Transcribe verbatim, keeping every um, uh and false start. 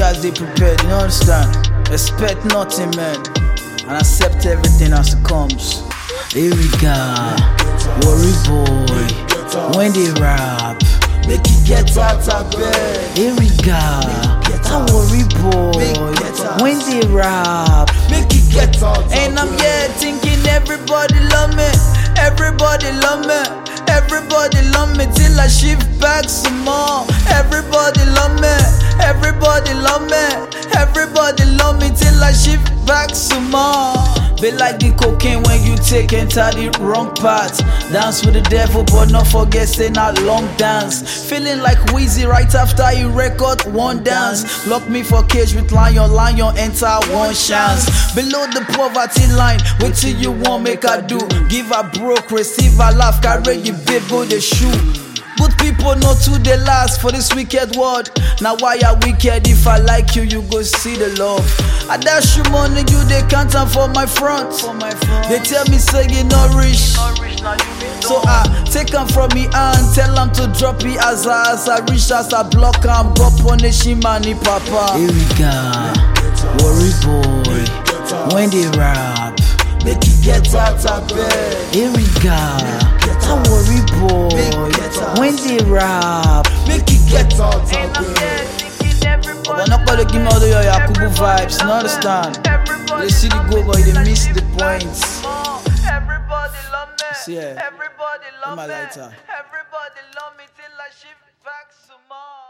guys they prepared, you understand? Expect nothing, man, and accept everything as it comes. Here we go, worry boy, when they rap, make it get out of bed. Here we go, that worry boy, when they rap, make it get out of bed. And I'm here thinking everybody love me, everybody love me. Everybody love me till I shift back some more. Everybody love me, everybody love me, everybody love me till I shift back some more. Be like the cocaine when you take enter the wrong path. Dance with the devil but not forget say not long dance. Feeling like Weezy right after he record one dance. Lock me for cage with lion, lion enter one chance. Below the poverty line, wait till you want make I do. Give a broke, receive a laugh, carry you babe go the shoe. Good people know to the last for this wicked world. Now why are wicked? If I like you, you go see the love. I dash you money, you they can't am for my front. They tell me say you not rich, so I take them from me and tell them to drop it as I, as I reach as I block am. Go punish him and he papa. Here we go, worry boy, when they rap, make it get out of bed. Here we go, that worry boy, when they rap, make it get out of bed. But not gonna give me all the your Yakubu vibes, you understand? They see the go but they miss the points. Everybody love me, See, yeah. everybody love My me, lighter. everybody love me till I shift back some more.